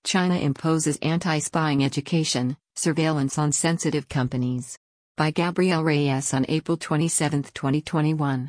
China imposes anti-spying education, surveillance on sensitive companies. By Gabriel Reyes on April 27, 2021.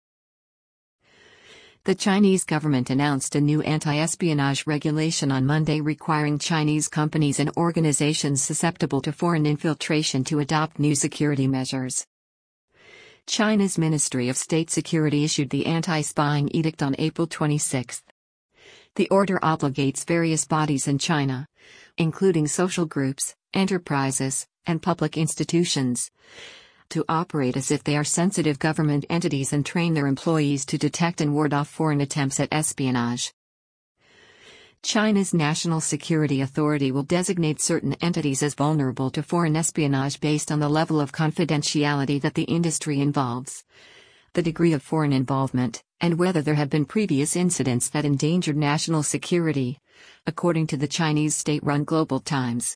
The Chinese government announced a new anti-espionage regulation on Monday requiring Chinese companies and organizations susceptible to foreign infiltration to adopt new security measures. China's Ministry of State Security issued the anti-spying edict on April 26. The order obligates various bodies in China, including social groups, enterprises, and public institutions, to operate as if they are sensitive government entities and train their employees to detect and ward off foreign attempts at espionage. China's National Security Authority will designate certain entities as vulnerable to foreign espionage based on the level of confidentiality that the industry involves, the degree of foreign involvement, and whether there have been previous incidents that endangered national security, according to the Chinese state-run Global Times.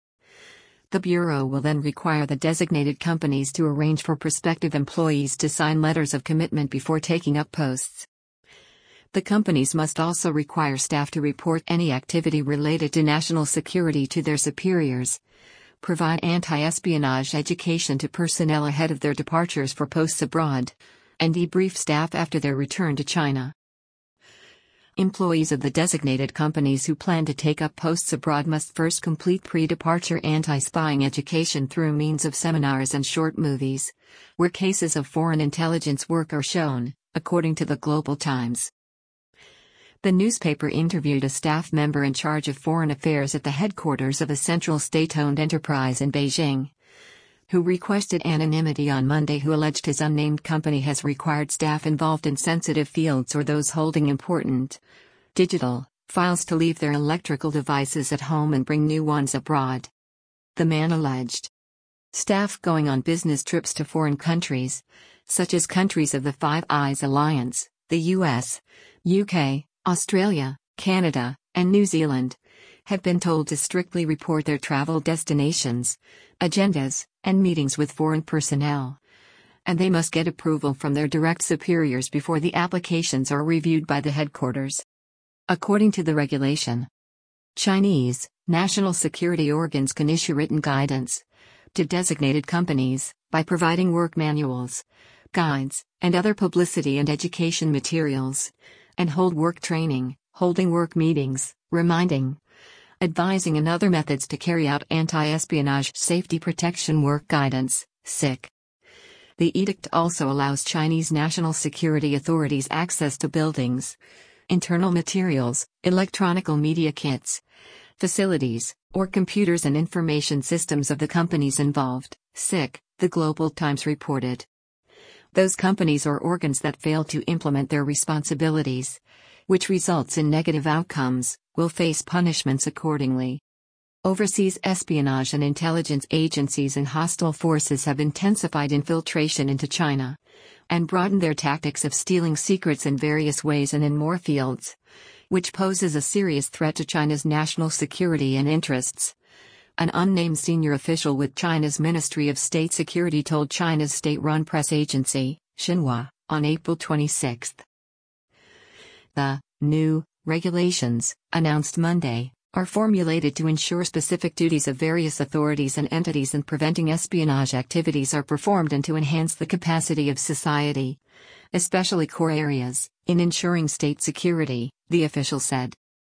The Bureau will then require the designated companies to arrange for prospective employees to sign letters of commitment before taking up posts. The companies must also require staff to report any activity related to national security to their superiors, provide anti-espionage education to personnel ahead of their departures for posts abroad, and debrief staff after their return to China. Employees of the designated companies who plan to take up posts abroad must first complete pre-departure anti-spying education through means of seminars and short movies, where cases of foreign intelligence work are shown, according to the Global Times. The newspaper interviewed a staff member in charge of foreign affairs at the headquarters of a central state-owned enterprise in Beijing, who requested anonymity on Monday, who alleged his unnamed company has required staff involved in sensitive fields or those holding important digital files to leave their electrical devices at home and bring new ones abroad. The man alleged staff going on business trips to foreign countries, such as countries of the Five Eyes Alliance, the US, UK, Australia, Canada, and New Zealand, have been told to strictly report their travel destinations, agendas, and meetings with foreign personnel, and they must get approval from their direct superiors before the applications are reviewed by the headquarters. According to the regulation, Chinese national security organs can issue written guidance to designated companies by providing work manuals, guides, and other publicity and education materials, and hold work training, holding work meetings, reminding, advising, and other methods to carry out anti-espionage safety protection work guidance, SIC. The edict also allows Chinese national security authorities access to buildings, internal materials, electronic media kits, facilities, or computers and information systems of the companies involved, SIC, the Global Times reported. Those companies or organs that fail to implement their responsibilities, which results in negative outcomes, will face punishments accordingly. Overseas espionage and intelligence agencies and hostile forces have intensified infiltration into China and broadened their tactics of stealing secrets in various ways and in more fields, which poses a serious threat to China's national security and interests. An unnamed senior official with China's Ministry of State Security told China's state-run press agency, Xinhua, on April 26. The new regulations, announced Monday, are formulated to ensure specific duties of various authorities and entities in preventing espionage activities are performed and to enhance the capacity of society, especially core areas, in ensuring state security, the official said.